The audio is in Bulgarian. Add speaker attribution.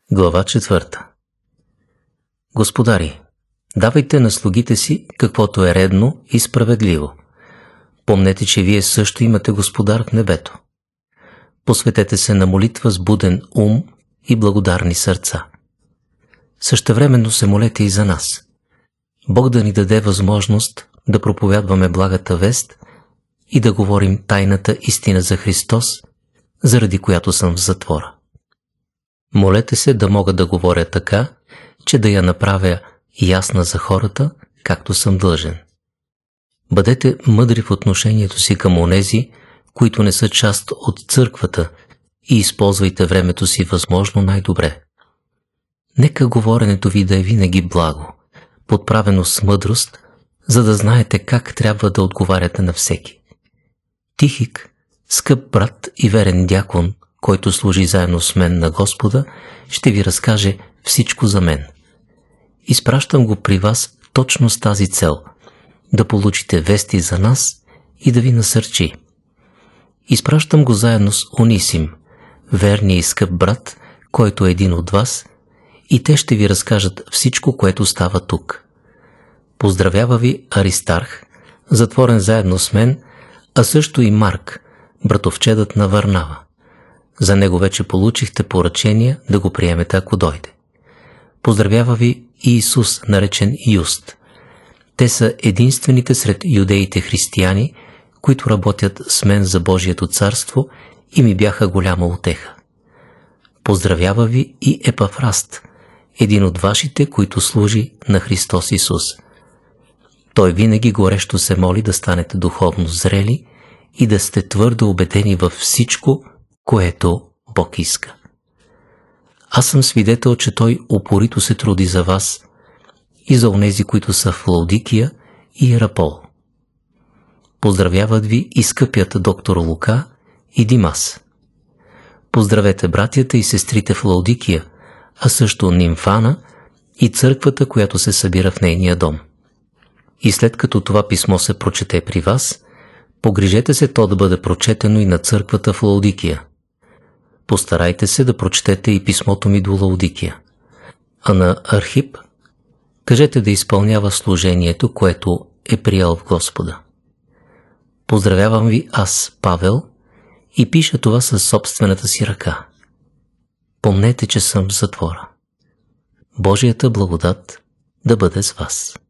Speaker 1: Глава 4. Господари, давайте на слугите си каквото е редно и справедливо. Помнете, че вие също имате Господар в небето. Посветете се на молитва с буден ум и благодарни сърца. Същевременно се молете и за нас. Бог да ни даде възможност да проповядваме благата вест и да говорим тайната истина за Христос, заради която съм в затвора. Молете се да мога да говоря така, че да я направя ясна за хората, както съм длъжен. Бъдете мъдри в отношението си към онези, които не са част от църквата, и използвайте времето си възможно най-добре. Нека говоренето ви да е винаги благо, подправено с мъдрост, за да знаете как трябва да отговаряте на всеки. Тихик, скъп брат и верен дякон, който служи заедно с мен на Господа, ще ви разкаже всичко за мен. Изпращам го при вас точно с тази цел – да получите вести за нас и да ви насърчи. Изпращам го заедно с Онисим, верния и скъп брат, който е един от вас, и те ще ви разкажат всичко, което става тук. Поздравява ви Аристарх, затворен заедно с мен, а също и Марк, братовчедът на Варнава. За него вече получихте поръчение да го приемете, ако дойде. Поздравява ви и Исус, наречен Юст. Те са единствените сред юдеите християни, които работят с мен за Божието царство и ми бяха голяма утеха. Поздравява ви и Епафраст, един от вашите, които служи на Христос Исус. Той винаги горещо се моли да станете духовно зрели и да сте твърдо убедени във всичко, което Бог иска. Аз съм свидетел, че той упорито се труди за вас и за онези, които са в Лаудикия и Ерапол. Поздравяват ви и скъпият доктор Лука и Димас. Поздравете братята и сестрите в Лаудикия, а също Нимфана и църквата, която се събира в нейния дом. И след като това писмо се прочете при вас, погрижете се то да бъде прочетено и на църквата в Лаудикия. Постарайте се да прочетете и писмото ми до Лаудикия. А на Архип кажете да изпълнява служението, което е приял в Господа. Поздравявам ви аз, Павел, и пиша това със собствената си ръка. Помнете, че съм в затвора. Божията благодат да бъде с вас.